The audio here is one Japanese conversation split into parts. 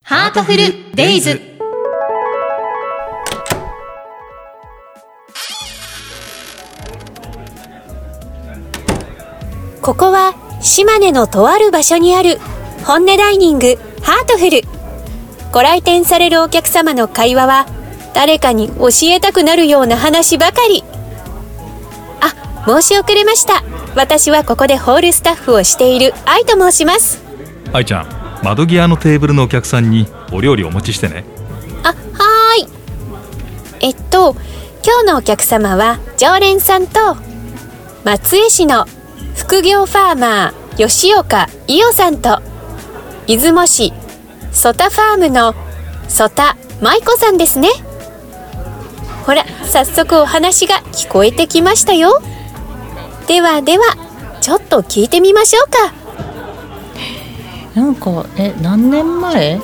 ハートフルデイズ。 ここは島根のとある場所にある本音ダイニングハートフル。ご来店されるお客様の会話は誰かに教えたくなるような話ばかり。あ、申し遅れました。私はここでホールスタッフをしている愛と申します。 愛ちゃん、窓際のテーブルのお客さんにお料理お持ちしてね。 あ、はーい。今日のお客様は常連さんと松江市の副業ファーマー吉岡伊代さんと出雲市ソタファームのソタ舞子さんですね。ほら、早速お話が聞こえてきましたよ。ではちょっと聞いてみましょうか。 なんか何年前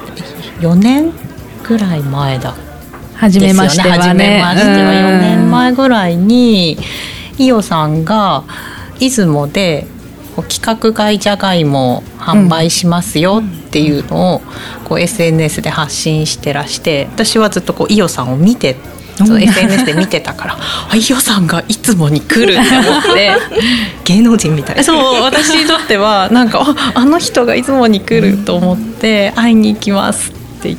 ？4年ぐらい前だ。 初めましてはね。 初めましては4年前ぐらいに伊代さんが出雲で規格外じゃがいもを販売しますよっていうのをSNS で発信してらして、私はずっと伊代さんを見て、SNS で見てたから伊代さんがいつもに来るって思って芸能人みたいな。 そう、私にとってはなんかあの人がいつもに来ると思って会いに行きますって言って、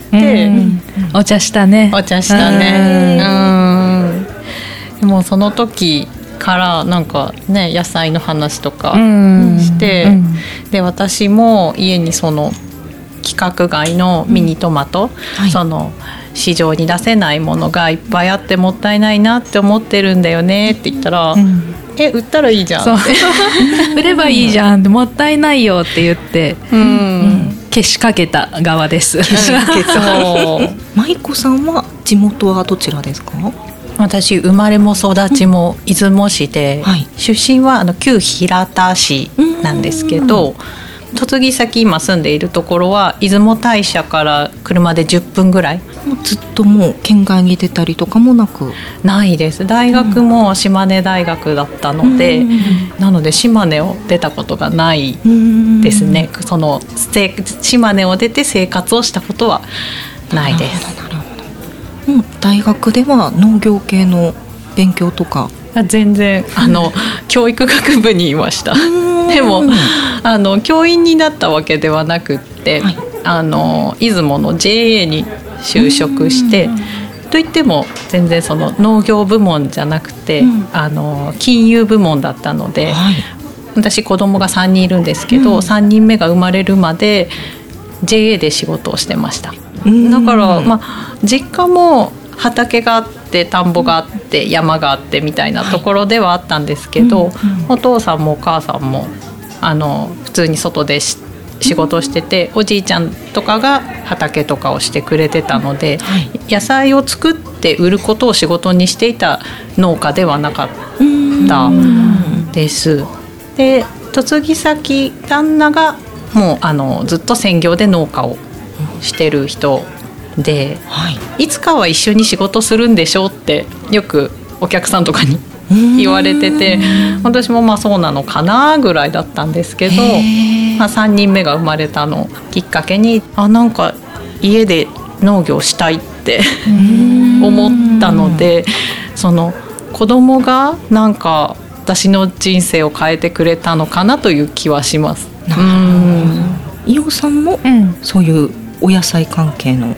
お茶したね。 お茶したね。でもその時からなんかね、野菜の話とかして、で私も家にその規格外のミニトマト、その市場に出せないものがいっぱいあってもったいないなって思ってるんだよねって言ったら、売ったらいいじゃんって売ればいいじゃんって、もったいないよって言って、けしかけた側です。 舞子さんは地元はどちらですか？ 私生まれも育ちも出雲市で、出身は旧平田市なんですけど、嫁ぎ先今住んでいるところは出雲大社から車で10分ぐらい。 ずっともう県外に出たりとかもなく？ ないです。大学も島根大学だったので、なので島根を出たことがないですね。その島根を出て生活をしたことはないです。 なるほど。大学では農業系の勉強とか？ 全然教育学部にいました。でも教員になったわけではなくって、出雲の JA に就職して、といっても全然その農業部門じゃなくて、金融部門だったので、私子供が3人いるんですけど、3人目が生まれるまで JA で仕事をしてました。だから実家も畑があって田んぼがあって山があってみたいなところではあったんですけど、お父さんもお母さんも普通に外で仕事をしてて、おじいちゃんとかが畑とかをしてくれてたので、野菜を作って売ることを仕事にしていた農家ではなかったです。で、嫁ぎ先旦那がもうずっと専業で農家をしてる人で、いつかは一緒に仕事するんでしょうってよくお客さんとかに言われてて、私もそうなのかなぐらいだったんですけど、3人目が生まれたのをきっかけになんか家で農業したいって思ったので、その子供がなんか私の人生を変えてくれたのかなという気はします。 伊代さんもそういうお野菜関係の？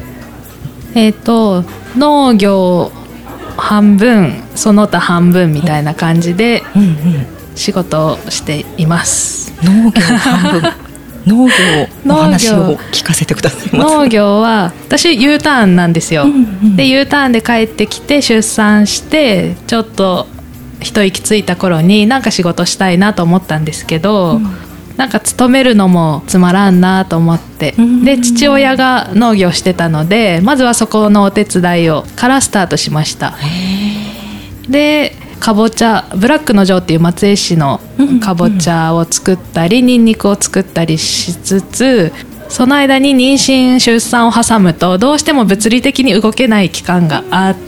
農業半分その他半分みたいな感じで仕事をしています。 農業半分農業の話を聞かせてくださいます。 農業は私 U ターンなんですよ。で U ターンで帰ってきて出産してちょっと一息ついた頃になんか仕事したいなと思ったんですけど、なんか勤めるのもつまらんなと思って、で父親が農業してたので、まずはそこのお手伝いをからスタートしました。でかぼちゃブラックの城っていう松江市のかぼちゃを作ったり、ニンニクを作ったりしつつ、その間に妊娠出産を挟むとどうしても物理的に動けない期間があって、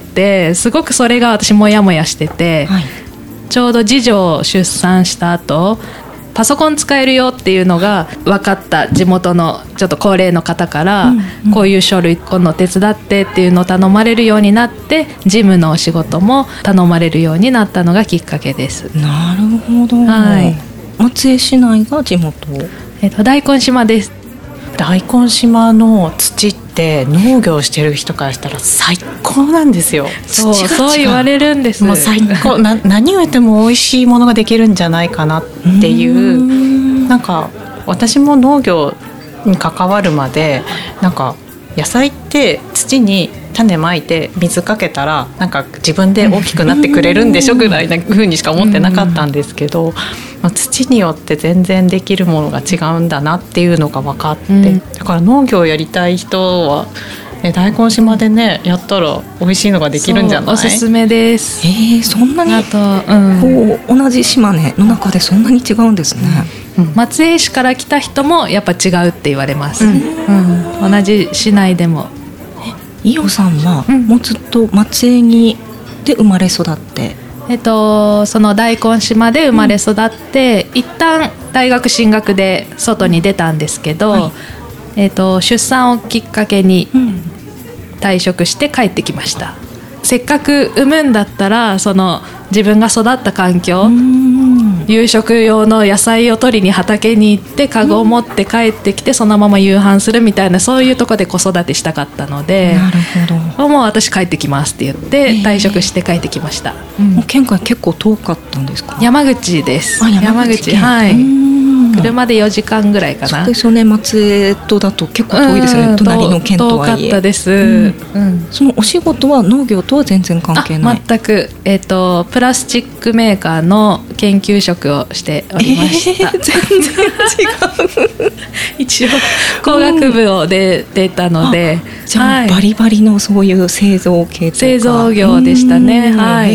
すごくそれが私モヤモヤしてて、ちょうど次女を出産した後パソコン使えるよっていうのが分かった地元のちょっと高齢の方から、こういう書類今度手伝ってっていうのを頼まれるようになって、事務のお仕事も頼まれるようになったのがきっかけです。 なるほど、はい、松江市内が地元、 大根島です。 大根島の土って農業してる人からしたら最高なんですよ。 そう言われるんです。 もう最高何植えても美味しいものができるんじゃないかなっていう、なんか私も農業に関わるまでなんか野菜って土に種まいて水かけたらなんか自分で大きくなってくれるんでしょぐらいな風にしか思ってなかったんですけど、土によって全然できるものが違うんだなっていうのが分かって、だから農業やりたい人は、大根島でねやったら美味しいのができるんじゃない？ おすすめです。 そんなにこう同じ島根の中でそんなに違うんですね。 松江市から来た人もやっぱ違うって言われます。同じ市内でも。 伊代さんはもうずっと松江で生まれ育って、 その大根島で生まれ育って、一旦大学進学で外に出たんですけど、出産をきっかけに退職して帰ってきました。せっかく産むんだったらその自分が育った環境、夕食用の野菜を取りに畑に行ってカゴを持って帰ってきてそのまま夕飯するみたいな、そういうとこで子育てしたかったので、 なるほど、 もう私帰ってきますって言って退職して帰ってきました。 もう県外結構遠かったんですか？ 山口です。 山口、 はい。車で4時間ぐらいかな。 そうですよね。松江とだと結構遠いですよね。隣の県とはいえ。 遠かったです。 そのお仕事は農業とは全然関係ない？ 全く、プラスチックメーカーの研究職をしておりました。 全然違う。 一応工学部を出たので、 じゃあバリバリのそういう製造系とか製造業でしたね。はい。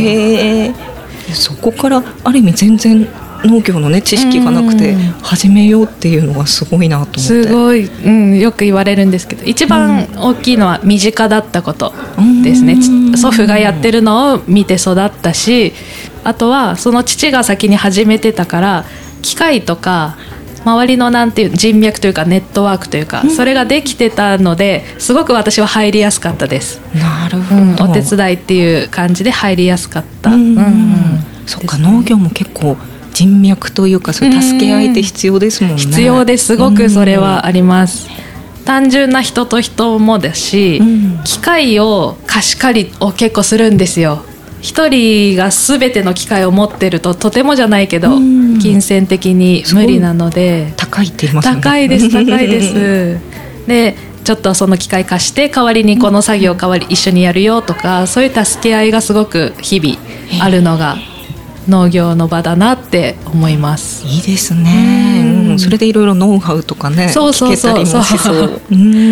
そこからある意味全然農業のね知識がなくて始めようっていうのがすごいなと思って。 すごい、よく言われるんですけど、一番大きいのは身近だったことですね。祖父がやってるのを見て育ったし、あとはその父が先に始めてたから機械とか周りのなんていう人脈というかネットワークというか、それができてたのですごく私は入りやすかったです。 なるほど、 お手伝いっていう感じで入りやすかった。 そっか、農業も結構人脈というかそう助け合いって必要ですもんね。 必要です。すごくそれはあります。単純な人と人もだし、機械を貸し借りを結構するんですよ。一人が全ての機械を持ってるととてもじゃないけど、金銭的に無理なので。 高いって言いますよね。 高いです。でちょっとその機械貸して代わりにこの作業一緒にやるよとか、そういう助け合いがすごく日々あるのが農業の場だなって思います。 いいですね。それでいろいろノウハウとかね、聞けたりもしそう。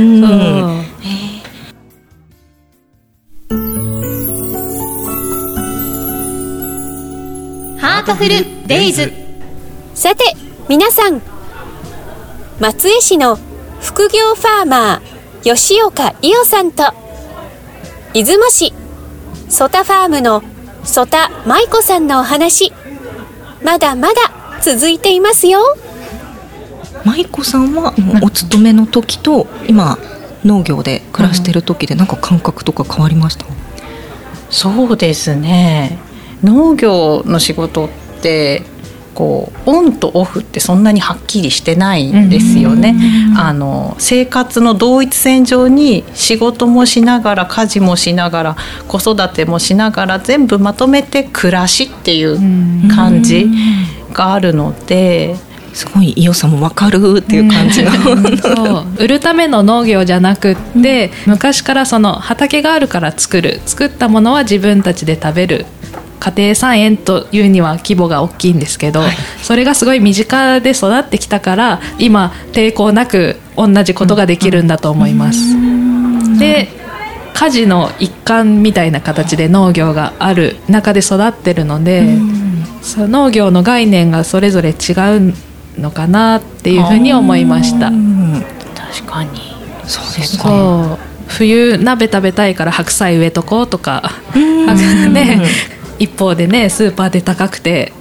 ハートフルデイズ。さて皆さん、松江市の副業ファーマー吉岡伊代さんと、出雲市ソタファームの曽田舞子さんのお話、まだまだ続いていますよ。 舞子さんはお勤めの時と今農業で暮らしてる時でなんか感覚とか変わりました？ そうですね、農業の仕事ってこうオンとオフってそんなにはっきりしてないんですよね。生活の同一線上に仕事もしながら家事もしながら子育てもしながら全部まとめて暮らしっていう感じがあるので、 すごい伊代さんも分かるっていう感じのそう、売るための農業じゃなくって、昔からその畑があるから作ったものは自分たちで食べる家庭菜園というには規模が大きいんですけど、それがすごい身近で育ってきたから今抵抗なく同じことができるんだと思います。で、家事の一環みたいな形で農業がある中で育ってるので、その農業の概念がそれぞれ違うのかなっていうふうに思いました。 確かにそうですね。 そう、冬鍋食べたいから白菜植えとこうとかね、一方でねスーパーで高くて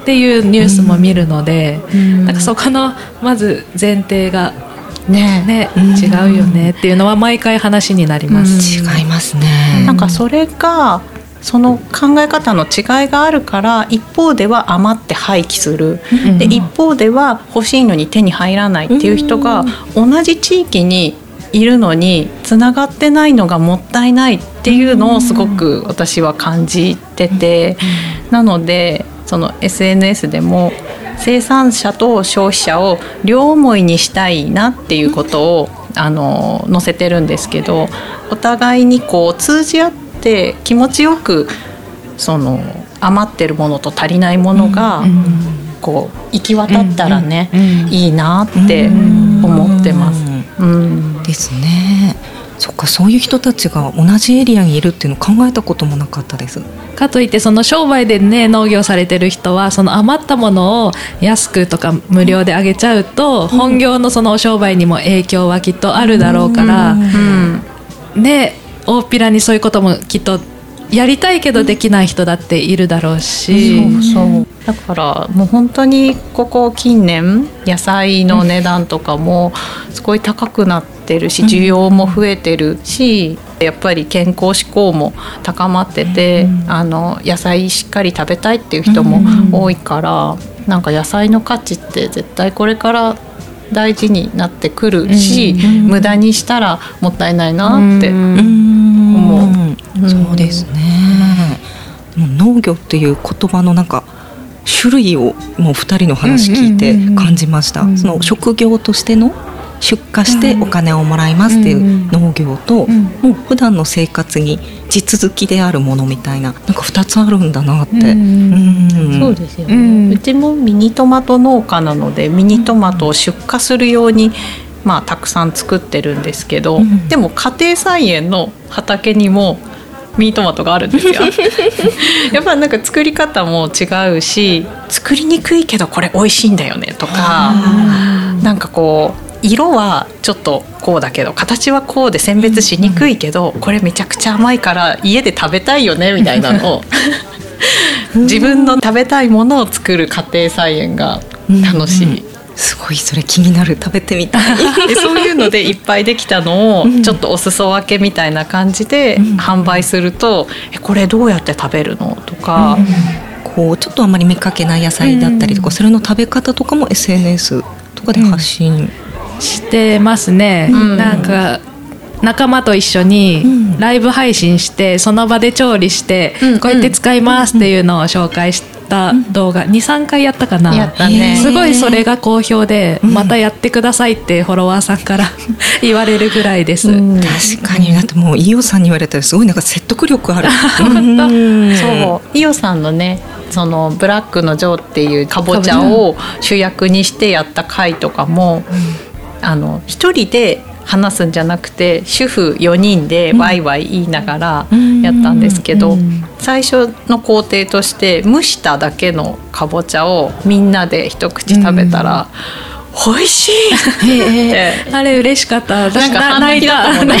っていうニュースも見るので、なんかそこのまず前提がね、違うよねっていうのは毎回話になります。 違いますね。 なんかそれがその考え方の違いがあるから、一方では余って廃棄する、で一方では欲しいのに手に入らないっていう人が同じ地域にいるのにつながってないのがもったいないっていうのをすごく私は感じてて、なのでその SNS でも生産者と消費者を両思いにしたいなっていうことを載せてるんですけど、お互いにこう通じ合って気持ちよくその余ってるものと足りないものがこう行き渡ったらね、いいなって思ってます。 ですね。そっか、そういう人たちが同じエリアにいるっていうのを考えたこともなかったです。 かといってその商売でね農業されてる人はその余ったものを安くとか無料であげちゃうと、本業のそのお商売にも影響はきっとあるだろうから、ね、大っぴらにそういうこともきっとやりたいけどできない人だっているだろうし、 そうだからもう本当にここ近年野菜の値段とかもすごい高くなってるし、需要も増えてるし、やっぱり健康志向も高まってて、野菜しっかり食べたいっていう人も多いから、なんか野菜の価値って絶対これから大事になってくるし、無駄にしたらもったいないなって思う。 そうですね。農業っていう言葉のなんか種類をもう2人の話聞いて感じました。その職業としての出荷してお金をもらいますっていう農業と、もう普段の生活に地続きであるものみたいな、なんか2つあるんだなって。 そうですよね。うちもミニトマト農家なので、ミニトマトを出荷するようにたくさん作ってるんですけど、でも家庭菜園の畑にもミニトマトがあるんですよ。やっぱなんか作り方も違うし、作りにくいけどこれ美味しいんだよねとか、なんかこう色はちょっとこうだけど形はこうで選別しにくいけど、これめちゃくちゃ甘いから家で食べたいよねみたいなのを自分の食べたいものを作る家庭菜園が楽しい。 すごいそれ気になる、食べてみたい。 でそういうのでいっぱいできたのをちょっとお裾分けみたいな感じで販売すると、これどうやって食べるのとか、 こうちょっとあまり見かけない野菜だったりとか、それの食べ方とかも SNS とかで発信してますね。なんか仲間と一緒にライブ配信して、その場で調理して、こうやって使いますっていうのを紹介した動画 2,3 回やったかな。 やったね。 すごいそれが好評で、またやってくださいってフォロワーさんから言われるぐらいです。 確かに、だってもう伊代さんに言われたらすごいなんか説得力ある。 そう伊代さんのね、そのブラックのジョーっていうかぼちゃを主役にしてやった回とかも、一人で話すんじゃなくて主婦4人でワイワイ言いながらやったんですけど、最初の工程として蒸しただけのかぼちゃをみんなで一口食べたら、美味しいってあれ嬉しかった。 なんか泣いたもんね。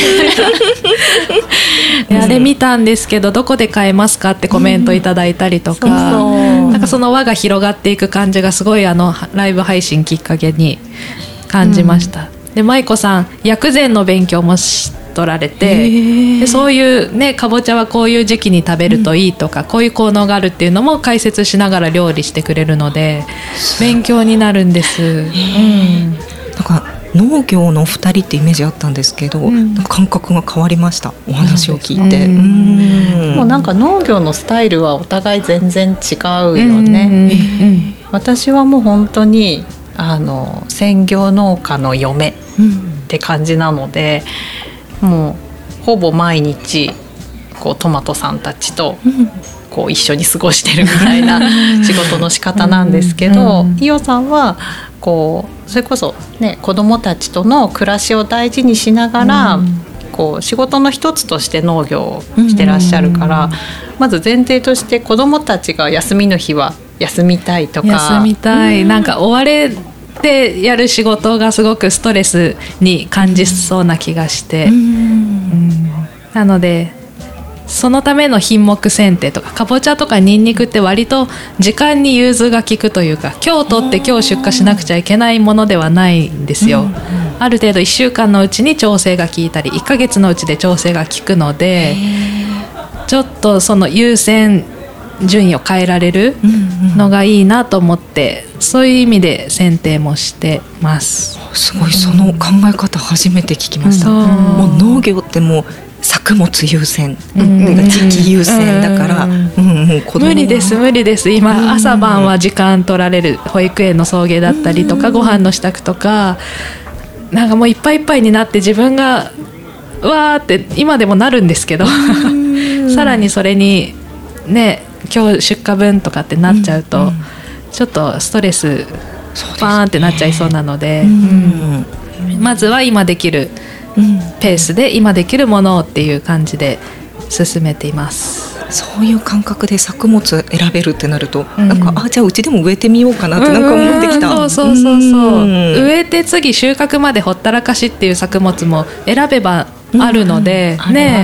あれ見たんですけど、どこで買えますかってコメントいただいたりとか、なんかその輪が広がっていく感じがすごいライブ配信きっかけに感じました。で舞子さん薬膳の勉強もしとられて、でそういうね、かぼちゃはこういう時期に食べるといいとか、こういう効能があるっていうのも解説しながら料理してくれるので勉強になるんです。 なんか農業の2人ってイメージあったんですけど、なんか感覚が変わりました、お話を聞いて。 もうなんか農業のスタイルはお互い全然違うよね。私はもう本当に専業農家の嫁って感じなので、もうほぼ毎日こうトマトさんたちとこう一緒に過ごしてるみたいな仕事の仕方なんですけど、伊代さんはこうそれこそね、子どもたちとの暮らしを大事にしながら、こう仕事の一つとして農業をしてらっしゃるから、まず前提として子どもたちが休みの日は休みたいとか、 休みたい、なんか追われてやる仕事がすごくストレスに感じそうな気がして、なのでそのための品目選定とか、かぼちゃとかニンニクって割と時間に融通が利くというか、今日取って今日出荷しなくちゃいけないものではないんですよ。ある程度1週間のうちに調整が効いたり1ヶ月のうちで調整が効くので、ちょっとその優先順位を変えられるのがいいなと思って、そういう意味で選定もしてます。 すごい、その考え方初めて聞きました。もう農業ってもう作物優先、時期優先だから、 無理です今、朝晩は時間取られる保育園の送迎だったりとか、ご飯の支度とか、なんかもういっぱいいっぱいになって自分がわーって今でもなるんですけどさらにそれにね、今日出荷分とかってなっちゃうと、ちょっとストレスバーンってなっちゃいそうなので、まずは今できるペースで今できるものっていう感じで進めています。 そういう感覚で作物選べるってなると、なんかじゃあうちでも植えてみようかなってなんか思ってきた。 そう植えて次収穫までほったらかしっていう作物も選べばあるので、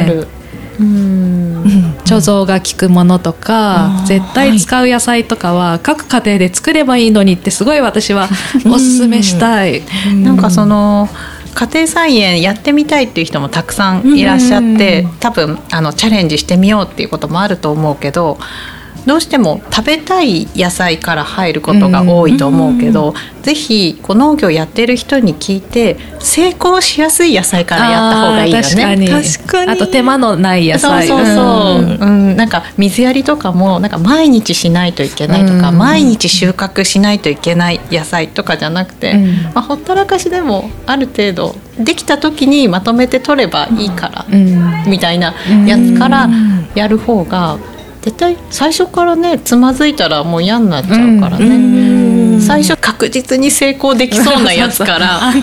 貯蔵が効くものとか絶対使う野菜とかは各家庭で作ればいいのにってすごい私はおすすめしたい。 なんかその家庭菜園やってみたいっていう人もたくさんいらっしゃって、多分チャレンジしてみようっていうこともあると思うけど、どうしても食べたい野菜から入ることが多いと思うけど、ぜひ農業やってる人に聞いて成功しやすい野菜からやった方がいいよね。 確かにあと手間のない野菜、 なんか水やりとかもなんか毎日しないといけないとか、毎日収穫しないといけない野菜とかじゃなくて、ほったらかしでもある程度できた時にまとめて取ればいいから、みたいなやつからやる方が絶対最初からね、つまずいたらもう嫌になっちゃうからね。最初確実に成功できそうなやつから安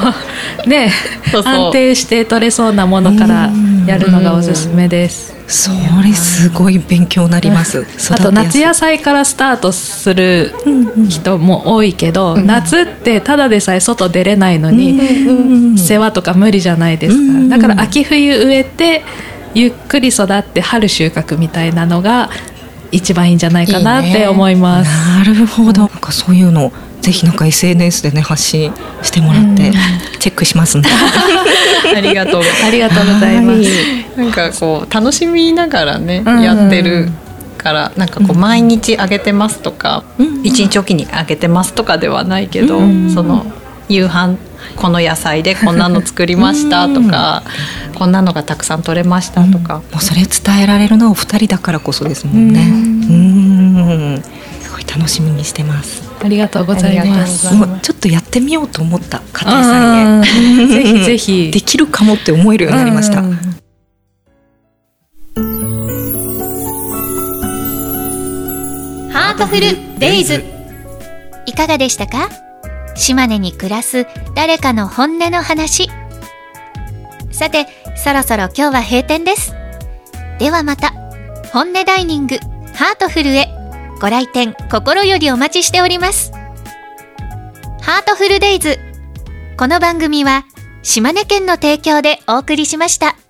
定して取れそうなものからやるのがおすすめです。 それすごい勉強になります。 あと夏野菜からスタートする人も多いけど、夏ってただでさえ外出れないのに世話とか無理じゃないですか。だから秋冬植えてゆっくり育って春収穫みたいなのが一番いいんじゃないかなって思います。 なるほど。なんかそういうのぜひなんか SNS でね発信してもらってチェックしますね。 ありがとうございます。なんかこう楽しみながらね、やってるからなんかこう毎日あげてますとか、一日おきにあげてますとかではないけど、その夕飯この野菜でこんなの作りましたとか、こんなのがたくさん取れましたとか、 もうそれ伝えられるのはお二人だからこそですもんね。すごい楽しみにしてます。 ありがとうございます。 もうちょっとやってみようと思った家庭菜園、 ぜひぜひできるかもって思えるようになりました。 ハートフルデイズ、いかがでしたか？島根に暮らす誰かの本音の話。さて、そろそろ今日は閉店です。ではまた、本音ダイニングハートフルへご来店心よりお待ちしております。ハートフルデイズ、この番組は島根県の提供でお送りしました。